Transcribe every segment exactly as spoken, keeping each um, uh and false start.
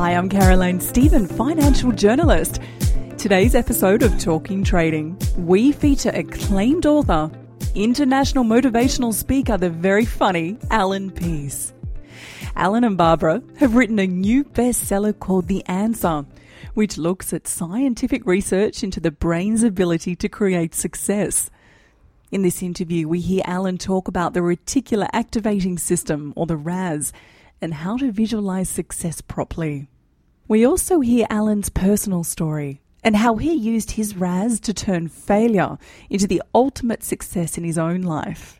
Hi, I'm Caroline Stephen, financial journalist. Today's episode of Talking Trading, we feature acclaimed author, international motivational speaker, the very funny Alan Peace. Alan and Barbara have written a new bestseller called The Answer, which looks at scientific research into the brain's ability to create success. In this interview, we hear Alan talk about the reticular activating system, or the R A S, and how to visualize success properly. We also hear Alan's personal story and how he used his R A S to turn failure into the ultimate success in his own life.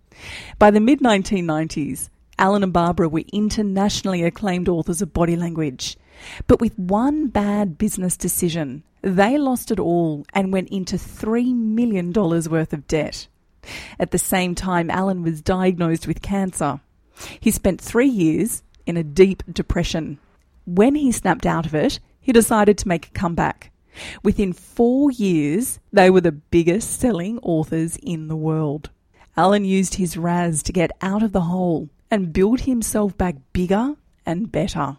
By the mid nineteen nineties, Alan and Barbara were internationally acclaimed authors of body language. But with one bad business decision, they lost it all and went into three million dollars worth of debt. At the same time, Alan was diagnosed with cancer. He spent three years in a deep depression. When he snapped out of it, he decided to make a comeback. Within four years, they were the biggest selling authors in the world. Alan used his R A S to get out of the hole and build himself back bigger and better.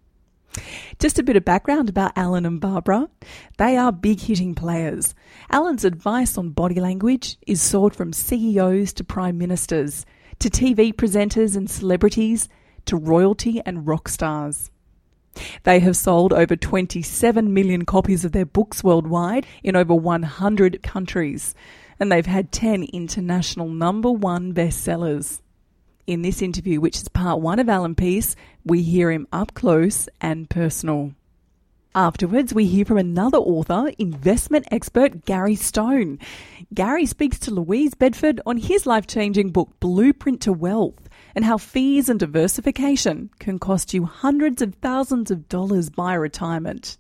Just a bit of background about Alan and Barbara. They are big-hitting players. Alan's advice on body language is sought from C E Os to prime ministers, to T V presenters and celebrities, to royalty and rock stars. They have sold over twenty-seven million copies of their books worldwide in over one hundred countries, and they've had ten international number one bestsellers. In this interview, which is part one of Alan Peace, we hear him up close and personal. Afterwards, we hear from another author, investment expert Gary Stone. Gary speaks to Louise Bedford on his life-changing book, Blueprint to Wealth, and how fees and diversification can cost you hundreds of thousands of dollars by retirement.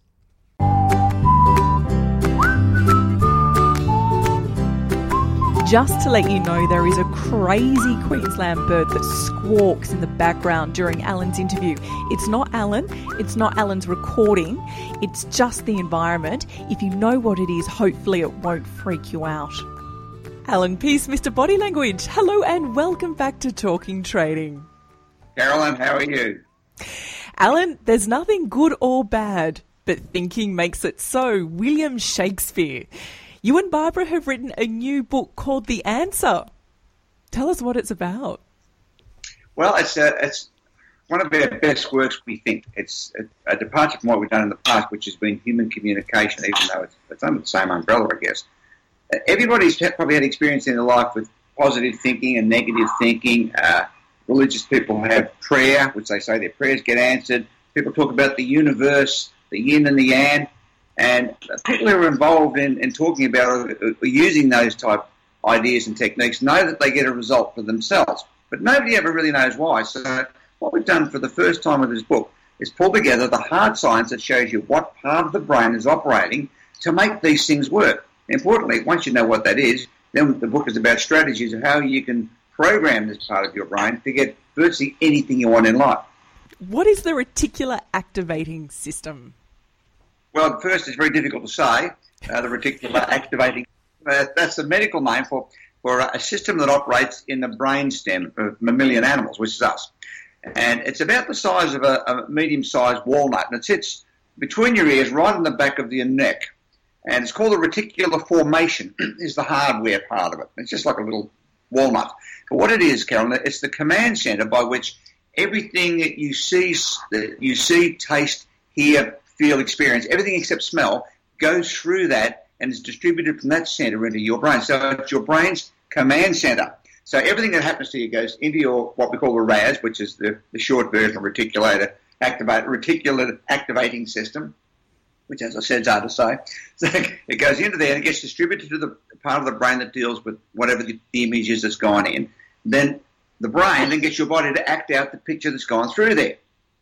Just to let you know, there is a crazy Queensland bird that squawks in the background during Alan's interview. It's not Alan, it's not Alan's recording, it's just the environment. If you know what it is, hopefully it won't freak you out. Alan Peace, Mister Body Language, hello and welcome back to Talking Trading. Caroline, how are you? Alan, there's nothing good or bad, but thinking makes it so. William Shakespeare. You and Barbara have written a new book called The Answer. Tell us what it's about. Well, it's a, it's one of our best works, we think. It's a, a departure from what we've done in the past, which has been human communication, even though it's, it's under the same umbrella, I guess. Uh, everybody's probably had experience in their life with positive thinking and negative thinking. Uh, religious people have prayer, which they say their prayers get answered. People talk about the universe, the yin and the yang. And people who are involved in, in talking about or using those type ideas and techniques know that they get a result for themselves. But nobody ever really knows why. So what we've done for the first time with this book is pull together the hard science that shows you what part of the brain is operating to make these things work. Importantly, once you know what that is, then the book is about strategies of how you can program this part of your brain to get virtually anything you want in life. What is the reticular activating system? Well, at first, it's very difficult to say, uh, the reticular activating. Uh, that's the medical name for, for a system that operates in the brainstem of mammalian animals, which is us. And it's about the size of a, a medium-sized walnut, and it sits between your ears, right in the back of your neck. And it's called the reticular formation, is the hardware part of it. It's just like a little walnut. But what it is, Carolyn, it's the command center by which everything that you see, that you see, taste, hear, feel, experience, everything except smell, goes through that and is distributed from that center into your brain. So it's your brain's command center. So everything that happens to you goes into your, what we call the R A S, which is the, the short version of reticulator activate, reticular activating system, which, as I said, is hard to say. So it goes into there and it gets distributed to the part of the brain that deals with whatever the, the image is that's gone in. Then the brain then gets your body to act out the picture that's gone through there.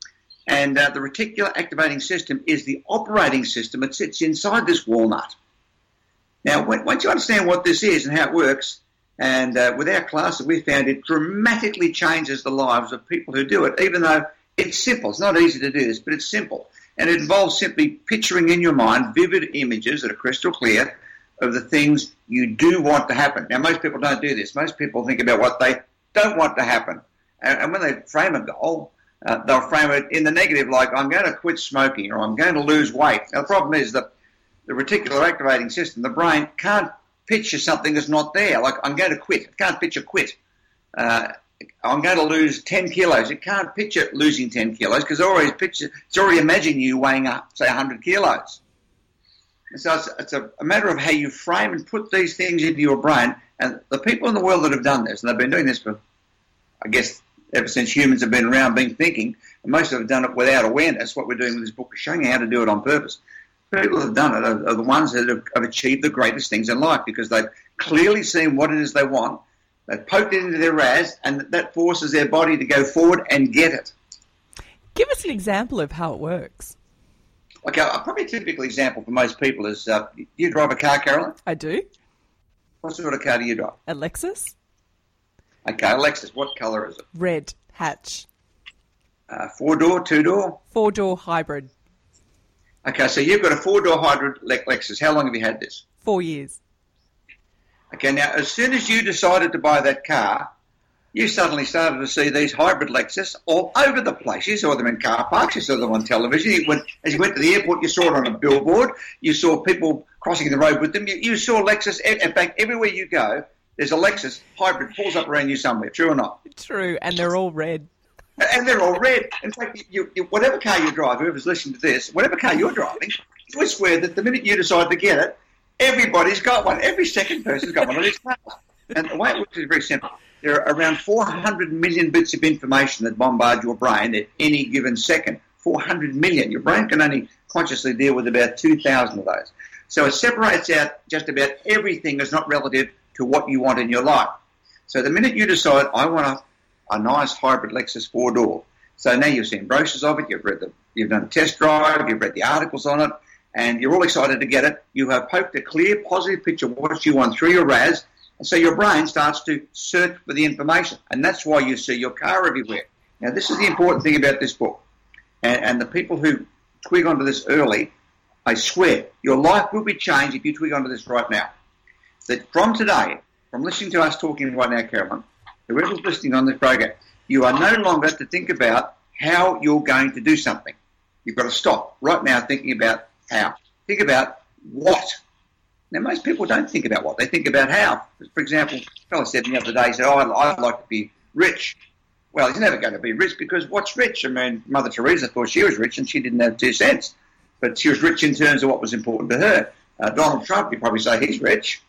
And uh, the reticular activating system is the operating system that sits inside this walnut. Now, when, once you understand what this is and how it works, and uh, with our class, we found it dramatically changes the lives of people who do it, even though it's simple. It's not easy to do this, but it's simple. And it involves simply picturing in your mind vivid images that are crystal clear of the things you do want to happen. Now, most people don't do this. Most people think about what they don't want to happen. And, and when they frame a goal, uh, they'll frame it in the negative, like, I'm going to quit smoking or I'm going to lose weight. Now, the problem is that the reticular activating system, the brain, can't picture something that's not there. Like, I'm going to quit. It can't picture quit. Uh, I'm going to lose ten kilos. It can't picture losing ten kilos because already picture, it's already imagining you weighing up, say, one hundred kilos. And so it's, it's a, a matter of how you frame and put these things into your brain. And the people in the world that have done this, and they've been doing this for, I guess, ever since humans have been around, been thinking, and most of them have done it without awareness. What we're doing with this book is showing you how to do it on purpose. People that have done it are, are the ones that have, have achieved the greatest things in life because they've clearly seen what it is they want. They've poked it into their raz, and that forces their body to go forward and get it. Give us an example of how it works. Okay, a probably a typical example for most people is, uh, you drive a car, Carolyn? I do. What sort of car do you drive? A Lexus. Okay, a Lexus. What colour is it? Red hatch. Uh, four-door, two-door? Four-door hybrid. Okay, so you've got a four-door hybrid Lexus. How long have you had this? Four years. Okay, now, as soon as you decided to buy that car, you suddenly started to see these hybrid Lexus all over the place. You saw them in car parks. You saw them on television. You went, as you went to the airport, you saw it on a billboard. You saw people crossing the road with them. You, you saw Lexus. In fact, everywhere you go, there's a Lexus hybrid pulls up around you somewhere. True or not? True, and they're all red. And they're all red. In fact, you, you, whatever car you drive, whoever's listening to this, whatever car you're driving, we swear that the minute you decide to get it, everybody's got one. Every second person's got one of these cars. And the way it works is very simple. There are around four hundred million bits of information that bombard your brain at any given second. four hundred million. Your brain can only consciously deal with about two thousand of those. So it separates out just about everything that's not relative to what you want in your life. So the minute you decide, I want a, a nice hybrid Lexus four-door. So now you've seen brochures of it, you've read the, you've done a test drive, you've read the articles on it, and you're all excited to get it. You have poked a clear, positive picture of what you want through your raz, and so your brain starts to search for the information, and that's why you see your car everywhere. Now, this is the important thing about this book, and, and the people who twig onto this early, I swear, your life will be changed if you twig onto this right now. That from today, from listening to us talking right now, Carolyn, whoever's listening on this program, you are no longer to think about how you're going to do something. You've got to stop right now thinking about how. Think about what. Now, most people don't think about what. They think about how. For example, a fellow said the other day, he said, oh, I'd, I'd like to be rich. Well, he's never going to be rich because what's rich? I mean, Mother Teresa thought she was rich and she didn't have two cents. But she was rich in terms of what was important to her. Uh, Donald Trump, you'd probably say he's rich.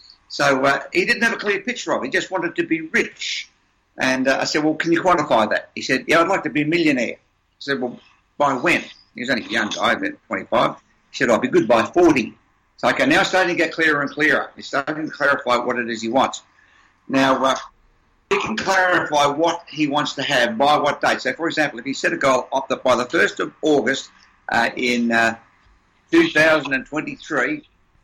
So uh, he didn't have a clear picture of it. He just wanted to be rich. And uh, I said, well, can you quantify that? He said, yeah, I'd like to be a millionaire. I said, well, by when? He was only a young guy, about twenty-five. He said, I'll be good by forty. So, okay, now it's starting to get clearer and clearer. He's starting to clarify what it is he wants. Now, uh, he can clarify what he wants to have by what date. So, for example, if he set a goal up that by the first of August uh, in uh, two thousand twenty-three,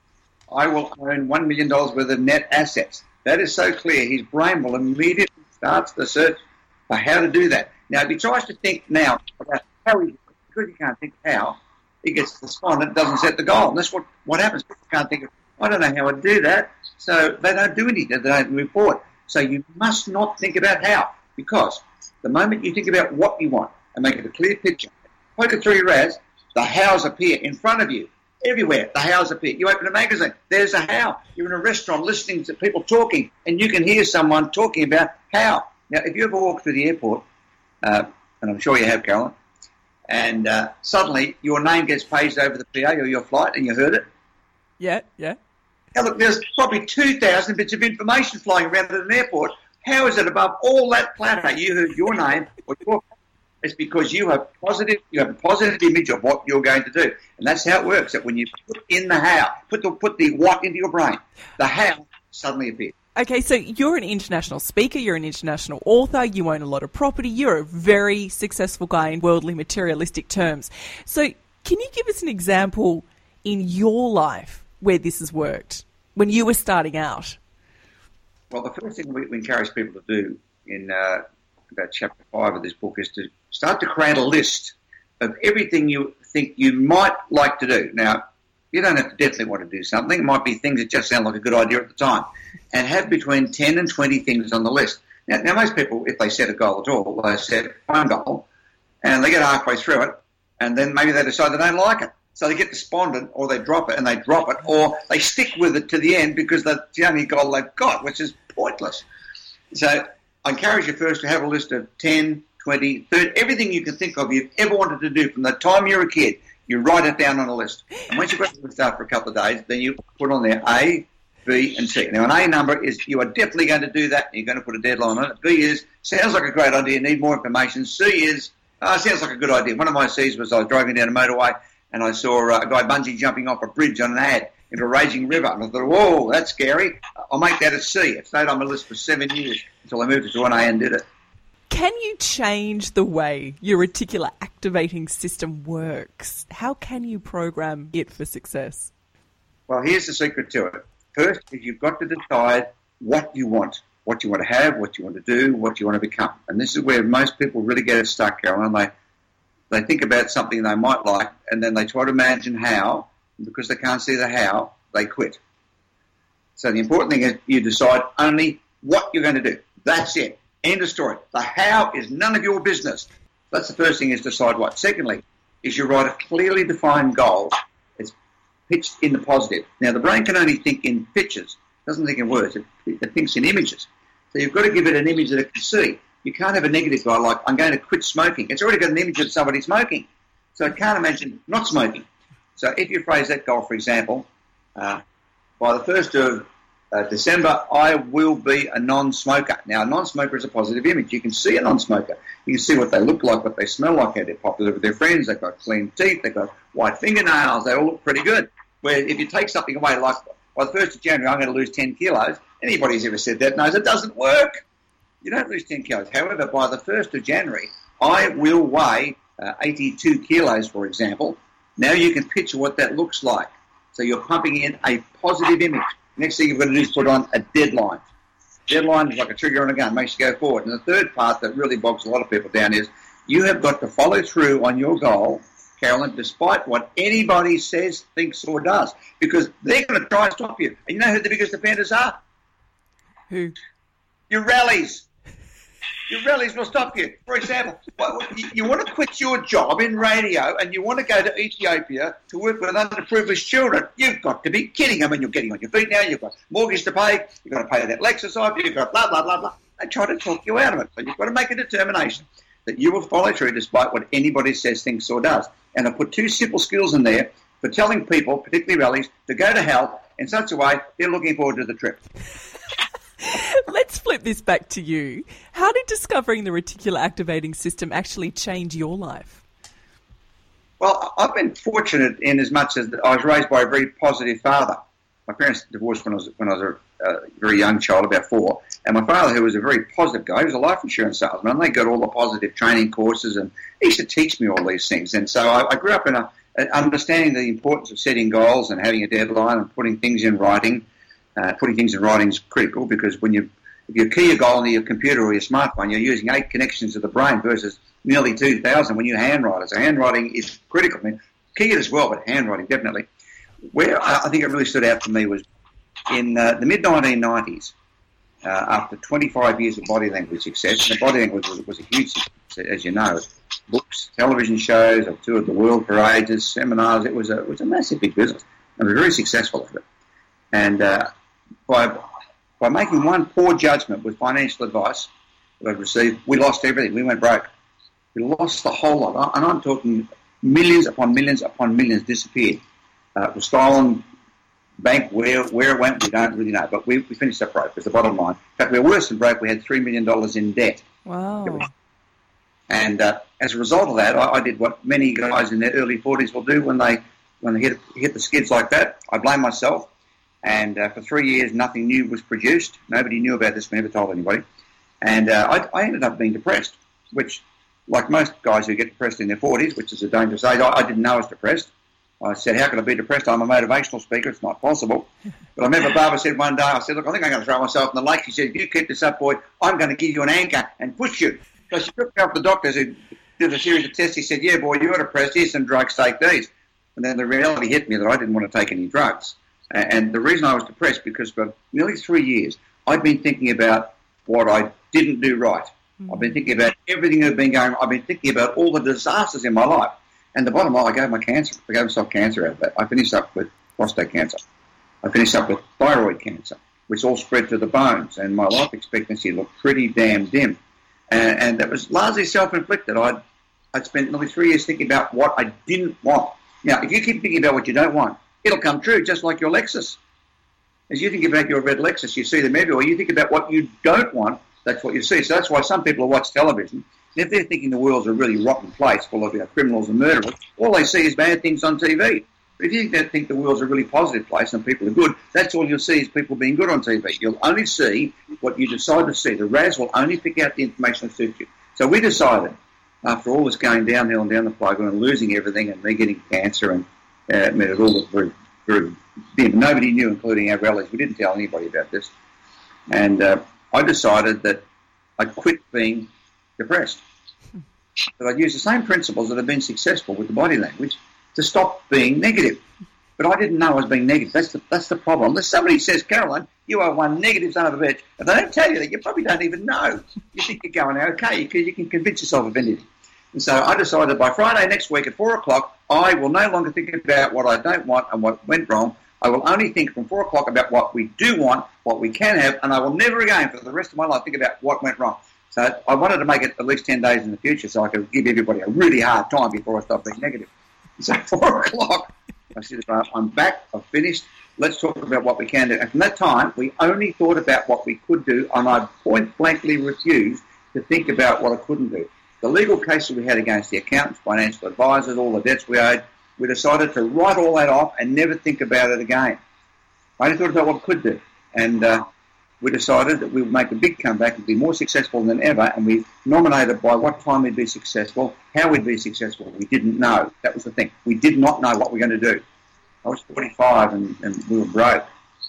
I will own one million dollars worth of net assets. That is so clear. His brain will immediately start the search for how to do that. Now, if he tries to think now about how he, because he can't think how, he gets despondent, doesn't set the goal. And that's what, what happens. People can't think of, I don't know how I'd do that. So they don't do anything. They don't move forward. So you must not think about how, because the moment you think about what you want and make it a clear picture, poke it through your raz, the hows appear in front of you. Everywhere, the hows appear. You open a magazine, there's a how. You're in a restaurant listening to people talking, and you can hear someone talking about how. Now, if you ever walk through the airport, uh, and I'm sure you have, Carolyn, and uh, suddenly your name gets paged over the P A or your flight, and you heard it. Yeah, yeah. Now, look, there's probably two thousand bits of information flying around at an airport. How is it above all that clatter? You heard your name or your It's because you have positive, you have a positive image of what you're going to do, and that's how it works. That when you put in the how, put the put the what into your brain, the how suddenly appears. Okay, so you're an international speaker, you're an international author, you own a lot of property, you're a very successful guy in worldly materialistic terms. So can you give us an example in your life where this has worked when you were starting out? Well, the first thing we, we encourage people to do in uh, about chapter five of this book is to start to create a list of everything you think you might like to do. Now, you don't have to definitely want to do something. It might be things that just sound like a good idea at the time. And have between ten and twenty things on the list. Now, now most people, if they set a goal at all, they set one goal, and they get halfway through it, and then maybe they decide they don't like it. So they get despondent, or they drop it, and they drop it, or they stick with it to the end because that's the only goal they've got, which is pointless. So I encourage you first to have a list of ten, twenty, thirty, everything you can think of you've ever wanted to do from the time you're a kid. You write it down on a list. And once you've got the list after a couple of days, then you put on there A, B, and C. Now, an A number is you are definitely going to do that, and you're going to put a deadline on it. B is, sounds like a great idea, need more information. C is, oh, sounds like a good idea. One of my C's was I was driving down a motorway, and I saw uh, a guy bungee jumping off a bridge on an ad into a raging river. And I thought, whoa, that's scary. I'll make that a C. It stayed on my list for seven years until I moved it to an A and did it. Can you change the way your reticular activating system works? How can you program it for success? Well, here's the secret to it. First is you've got to decide what you want, what you want to have, what you want to do, what you want to become. And this is where most people really get it stuck, Caroline. They, they think about something they might like, and then they try to imagine how, and because they can't see the how, they quit. So the important thing is you decide only what you're going to do. That's it. End of story. The how is none of your business. That's the first thing, is decide what. Secondly, is you write a clearly defined goal. It's pitched in the positive. Now, the brain can only think in pictures. It doesn't think in words. It, it thinks in images. So you've got to give it an image that it can see. You can't have a negative goal like, I'm going to quit smoking. It's already got an image of somebody smoking. So it can't imagine not smoking. So if you phrase that goal, for example, uh, by the first of Uh, December, I will be a non-smoker. Now, a non-smoker is a positive image. You can see a non-smoker. You can see what they look like, what they smell like, how they're popular with their friends. They've got clean teeth. They've got white fingernails. They all look pretty good. Where if you take something away, like by the first of January, I'm going to lose ten kilos, anybody who's ever said that knows it doesn't work. You don't lose ten kilos. However, by the first of January, I will weigh uh, eighty-two kilos, for example. Now you can picture what that looks like. So you're pumping in a positive image. Next thing you've got to do is put on a deadline. Deadline is like a trigger on a gun, makes you go forward. And the third part that really bogs a lot of people down is you have got to follow through on your goal, Carolyn, despite what anybody says, thinks, or does, because they're going to try and stop you. And you know who the biggest offenders are? Who? Your rallies. Your rallies will stop you. For example, you want to quit your job in radio and you want to go to Ethiopia to work with underprivileged children. You've got to be kidding. I mean, you're getting on your feet now. You've got mortgage to pay. You've got to pay that Lexus off. You've got blah, blah, blah, blah. They try to talk you out of it. But you've got to make a determination that you will follow through despite what anybody says, thinks, or does. And I put two simple skills in there for telling people, particularly rallies, to go to hell in such a way they're looking forward to the trip. Let's flip this back to you. How did discovering the reticular activating system actually change your life? Well, I've been fortunate in as much as I was raised by a very positive father. My parents divorced when I was when I was a uh, very young child, about four, and my father, who was a very positive guy, he was a life insurance salesman, and they got all the positive training courses, and he used to teach me all these things. And so I, I grew up in a, a understanding the importance of setting goals and having a deadline and putting things in writing. Uh, putting things in writing is critical because when you if you key a goal into your computer or your smartphone, you're using eight connections of the brain versus nearly two thousand when you handwrite it. So handwriting is critical. I mean, key it as well, but handwriting definitely. Where I think it really stood out for me was in uh, the mid nineteen nineties, uh, after twenty-five years of body language success. And the body language was, was a huge success, as you know. Books, television shows, I've toured the world for ages, seminars. It was a, it was a massive big business. And we were very successful at it. And uh, by by making one poor judgment with financial advice that I'd received, we lost everything. We went broke. We lost the whole lot. And I'm talking millions upon millions upon millions disappeared. Uh, it was stolen. Bank, where where it went, we don't really know. But we, we finished up broke, was the bottom line. In fact, we were worse than broke. We had three million dollars in debt. Wow. And uh, as a result of that, I, I did what many guys in their early forties will do when they when they hit, hit the skids like that. I blame myself. And uh, for three years, nothing new was produced. Nobody knew about this. We never told anybody. And uh, I, I ended up being depressed, which, like most guys who get depressed in their forties, which is a dangerous age, I, I didn't know I was depressed. I said, how can I be depressed? I'm a motivational speaker. It's not possible. But I remember Barbara said one day, I said, look, I think I'm going to throw myself in the lake. She said, if you keep this up, boy, I'm going to give you an anchor and push you. So she took me off the doctors who did a series of tests. He said, yeah, boy, you're depressed. Here's some drugs. Take these. And then the reality hit me that I didn't want to take any drugs. And the reason I was depressed, because for nearly three years, I'd been thinking about what I didn't do right. Mm. I've been thinking about everything that's been going on. I've been thinking about all the disasters in my life. And the bottom line, I gave my cancer. I gave myself cancer out of that. I finished up with prostate cancer. I finished up with thyroid cancer, which all spread to the bones. And my life expectancy looked pretty damn dim. And, and that was largely self-inflicted. I'd, I'd spent nearly three years thinking about what I didn't want. Now, if you keep thinking about what you don't want, it'll come true, just like your Lexus. As you think about your red Lexus, you see them everywhere. You think about what you don't want, that's what you see. So that's why some people who watch television, if they're thinking the world's a really rotten place full of you know, criminals and murderers, all they see is bad things on T V. But if you think, they think the world's a really positive place and people are good, that's all you'll see is people being good on T V. You'll only see what you decide to see. The R A S will only pick out the information that suits you. So we decided, after all this going downhill and down the plug and losing everything and me getting cancer and uh, I mean, it all looked very, very dim. Nobody knew, including our relatives. We didn't tell anybody about this. And uh, I decided that I'd quit being depressed. That I'd use the same principles that have been successful with the body language to stop being negative. But I didn't know I was being negative. That's the, that's the problem. Unless somebody says, Caroline, you are one negative son of a bitch, and they don't tell you that, you probably don't even know. You think you're going okay because you can convince yourself of anything. And so I decided by Friday next week at four o'clock, I will no longer think about what I don't want and what went wrong. I will only think from four o'clock about what we do want, what we can have, and I will never again for the rest of my life think about what went wrong. So I wanted to make it at least ten days in the future so I could give everybody a really hard time before I stop being negative. So at four o'clock, I said, I'm back, I've finished, let's talk about what we can do. And from that time, we only thought about what we could do, and I point blankly refused to think about what I couldn't do. The legal cases we had against the accountants, financial advisors, all the debts we owed, we decided to write all that off and never think about it again. I only thought about what we could do. And uh, we decided that we would make a big comeback and be more successful than ever, and we nominated by what time we'd be successful, how we'd be successful. We didn't know. That was the thing. We did not know what we were going to do. I was forty-five and, and we were broke.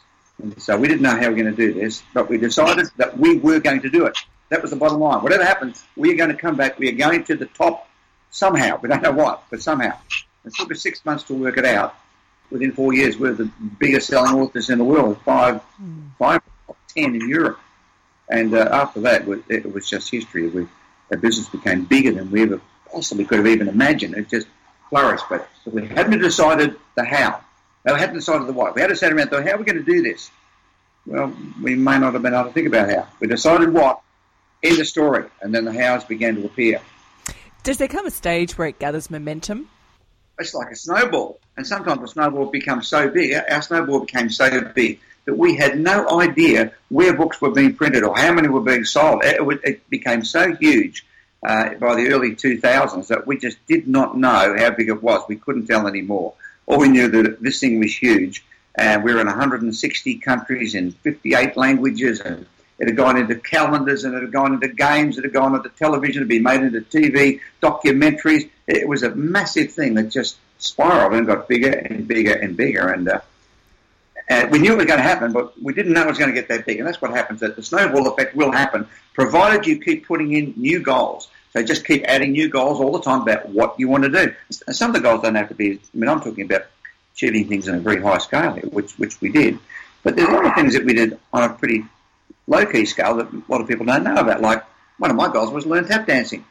And so we didn't know how we were going to do this, but we decided that we were going to do it. That was the bottom line. Whatever happens, we are going to come back. We are going to the top somehow. We don't know what, but somehow. It took us six months to work it out. Within four years, we're the biggest selling authors in the world, five, mm. five, ten in Europe. And uh, after that, it was just history. We, our business became bigger than we ever possibly could have even imagined. It just flourished. But we hadn't decided the how. We hadn't decided the why. We had to sit around and thought, how are we going to do this? Well, we may not have been able to think about how. We decided what, end of story, and then the hows began to appear. Does there come a stage where it gathers momentum? It's like a snowball, and sometimes the snowball becomes so big, our snowball became so big that we had no idea where books were being printed or how many were being sold. It, it became so huge uh, by the early two thousands that we just did not know how big it was. We couldn't tell anymore. All we knew that this thing was huge, and we were in one hundred sixty countries in fifty-eight languages, and it had gone into calendars, and it had gone into games, it had gone into television, it had been made into T V, documentaries. It was a massive thing that just spiraled and got bigger and bigger and bigger. And uh, uh, we knew it was going to happen, but we didn't know it was going to get that big. And that's what happens, that the snowball effect will happen, provided you keep putting in new goals. So just keep adding new goals all the time about what you want to do. And some of the goals don't have to be, I mean, I'm talking about achieving things on a very high scale, which, which we did. But there's a lot of things that we did on a pretty low-key scale that a lot of people don't know about. Like, one of my goals was learn tap dancing.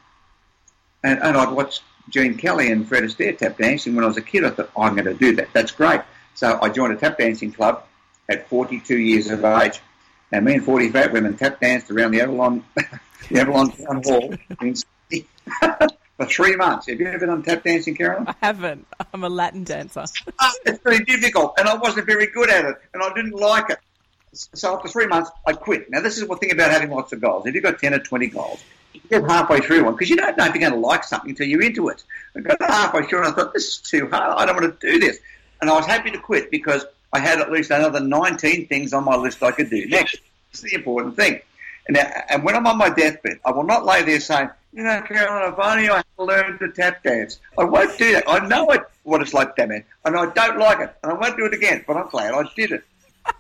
And, and I'd watched Gene Kelly and Fred Astaire tap dancing when I was a kid. I thought, oh, I'm going to do that. That's great. So I joined a tap dancing club at forty-two years of age. And me and forty fat women tap danced around the Avalon, the Avalon Town Hall in Sydney for three months. Have you ever done tap dancing, Carolyn? I haven't. I'm a Latin dancer. Oh, it's very difficult, and I wasn't very good at it, and I didn't like it. So after three months, I quit. Now, this is the thing about having lots of goals. If you've got ten or twenty goals, you get halfway through one, because you don't know if you're going to like something until you're into it. I got halfway through, and I thought, this is too hard. I don't want to do this. And I was happy to quit because I had at least another nineteen things on my list I could do next. It's the important thing. And, and when I'm on my deathbed, I will not lay there saying, you know, Caroline, if only I had learned to tap dance. I won't do that. I know it, what it's like to tap dance, and I don't like it, and I won't do it again, but I'm glad I did it.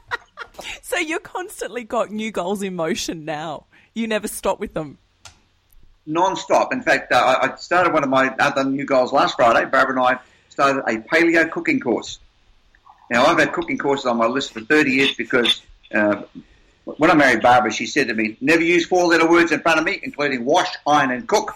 So you're constantly got new goals in motion now. You never stop with them. Non-stop. In fact, uh, I started one of my other new goals last Friday. Barbara and I started a paleo cooking course. Now, I've had cooking courses on my list for thirty years because uh, when I married Barbara, she said to me, never use four-letter words in front of me, including wash, iron and cook.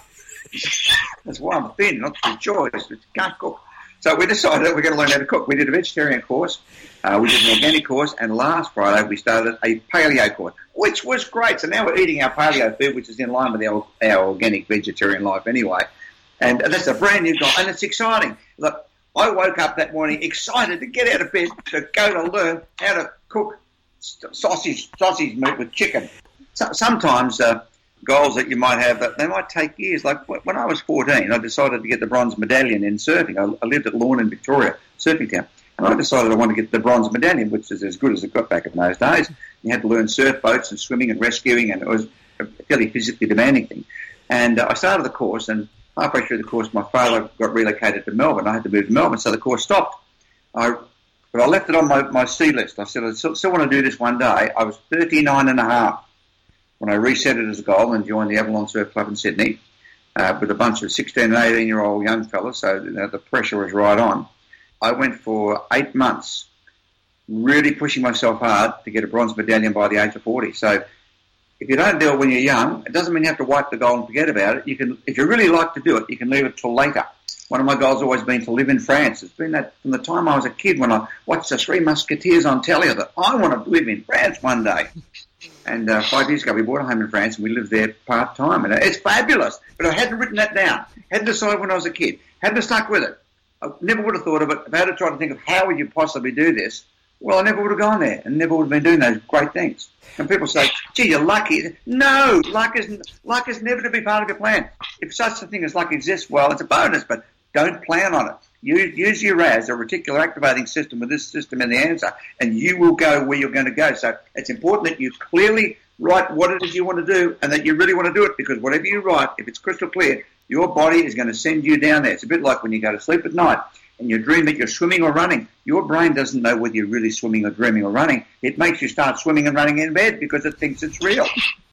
That's why I'm thin, not through choice. I can't cook. So we decided we're going to learn how to cook. We did a vegetarian course, uh, we did an organic course, and last Friday we started a paleo course, which was great. So now we're eating our paleo food, which is in line with our, our organic vegetarian life anyway. And that's a brand new goal, and it's exciting. Look, I woke up that morning excited to get out of bed to go to learn how to cook sausage sausage meat with chicken. So, sometimes uh, goals that you might have, that they might take years. Like when I was fourteen, I decided to get the bronze medallion in surfing. I, I lived at Lorne in Victoria, surfing town, and I decided I wanted to get the bronze medallion, which is as good as it got back in those days. You had to learn surf boats and swimming and rescuing, and it was a fairly physically demanding thing. And uh, I started the course, and halfway through the course, my father got relocated to Melbourne. I had to move to Melbourne, so the course stopped. I, but I left it on my, my C list. I said, I still, still want to do this one day. I was thirty-nine and a half when I reset it as a goal and joined the Avalon Surf Club in Sydney uh, with a bunch of sixteen and eighteen-year-old young fellas, so you know, the pressure was right on. I went for eight months, really pushing myself hard to get a bronze medallion by the age of forty. So if you don't do it when you're young, it doesn't mean you have to wipe the goal and forget about it. You can, if you really like to do it, you can leave it till later. One of my goals has always been to live in France. It's been that from the time I was a kid when I watched the Three Musketeers on telly that I want to live in France one day. And uh, five years ago, we bought a home in France and we lived there part-time. And it's fabulous. But I hadn't written that down. Hadn't decided when I was a kid. Hadn't stuck with it. I never would have thought of it. If I had to try to think of how would you possibly do this, well, I never would have gone there and never would have been doing those great things. And people say, gee, you're lucky. No, luck is, luck is never to be part of your plan. If such a thing as luck exists, well, it's a bonus, but don't plan on it. Use, use your R A S, a reticular activating system, with this system in the answer, and you will go where you're going to go. So it's important that you clearly write what it is you want to do and that you really want to do it, because whatever you write, if it's crystal clear, your body is going to send you down there. It's a bit like when you go to sleep at night and you dream that you're swimming or running. Your brain doesn't know whether you're really swimming or dreaming or running. It makes you start swimming and running in bed because it thinks it's real.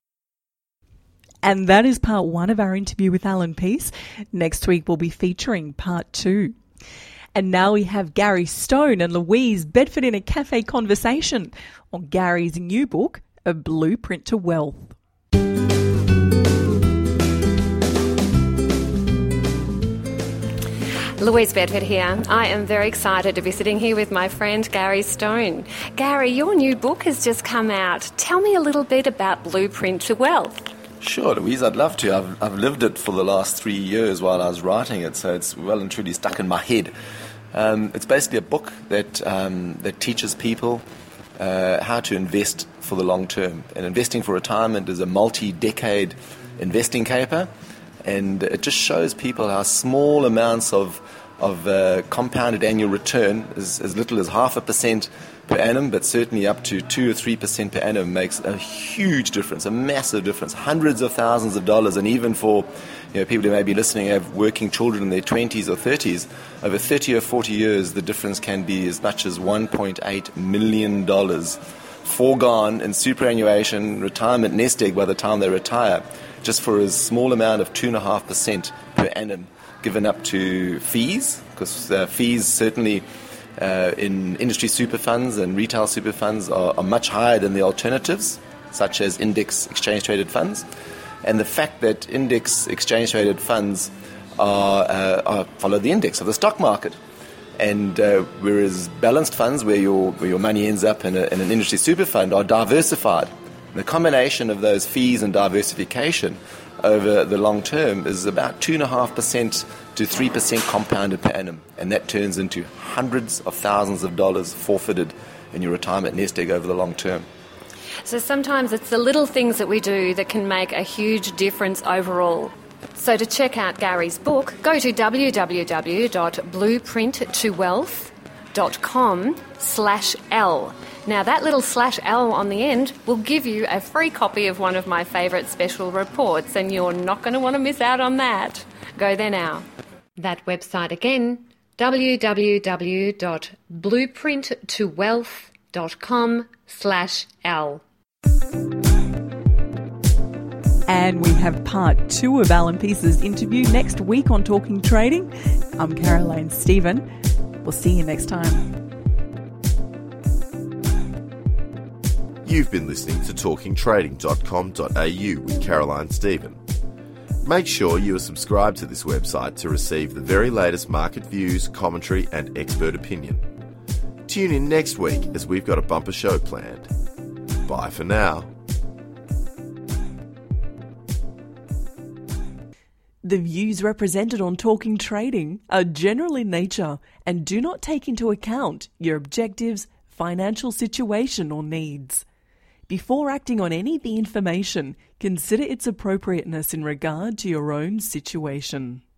And that is part one of our interview with Alan Peace. Next week we'll be featuring part two. And now we have Gary Stone and Louise Bedford in a cafe conversation on Gary's new book, A Blueprint to Wealth. Louise Bedford here. I am very excited to be sitting here with my friend Gary Stone. Gary, your new book has just come out. Tell me a little bit about Blueprint to Wealth. Sure, Louise, I'd love to. I've, I've lived it for the last three years while I was writing it, so it's well and truly stuck in my head. Um, it's basically a book that um, that teaches people uh, how to invest for the long term. And investing for retirement is a multi-decade investing caper, and it just shows people how small amounts of of uh, compounded annual return, as, as little as half a percent per annum, but certainly up to two or three percent per annum, makes a huge difference, a massive difference, hundreds of thousands of dollars. And even for you know people who may be listening who have working children in their twenties or thirties, over thirty or forty years, the difference can be as much as one point eight million dollars foregone in superannuation, retirement nest egg by the time they retire, just for a small amount of two point five percent per annum given up to fees, because uh, fees certainly uh, in industry super funds and retail super funds are, are much higher than the alternatives, such as index exchange-traded funds. And the fact that index exchange-traded funds are, uh, are follow the index of the stock market. And uh, whereas balanced funds, where your where your money ends up in, a, in an industry super fund, are diversified. The combination of those fees and diversification over the long term is about two point five percent to three percent compounded per annum. And that turns into hundreds of thousands of dollars forfeited in your retirement nest egg over the long term. So sometimes it's the little things that we do that can make a huge difference overall. So to check out Gary's book, go to w w w dot blueprint to wealth dot com slash L. Now that little slash L on the end will give you a free copy of one of my favourite special reports, and you're not going to want to miss out on that. Go there now. That website again, w w w dot blueprint to wealth dot com slash L. And we have part two of Alan Peace's interview next week on Talking Trading. I'm Caroline Stephen. We'll see you next time. You've been listening to talking trading dot com dot a u with Caroline Stephen. Make sure you are subscribed to this website to receive the very latest market views, commentary and expert opinion. Tune in next week as we've got a bumper show planned. Bye for now. The views represented on Talking Trading are general in nature and do not take into account your objectives, financial situation or needs. Before acting on any of the information, consider its appropriateness in regard to your own situation.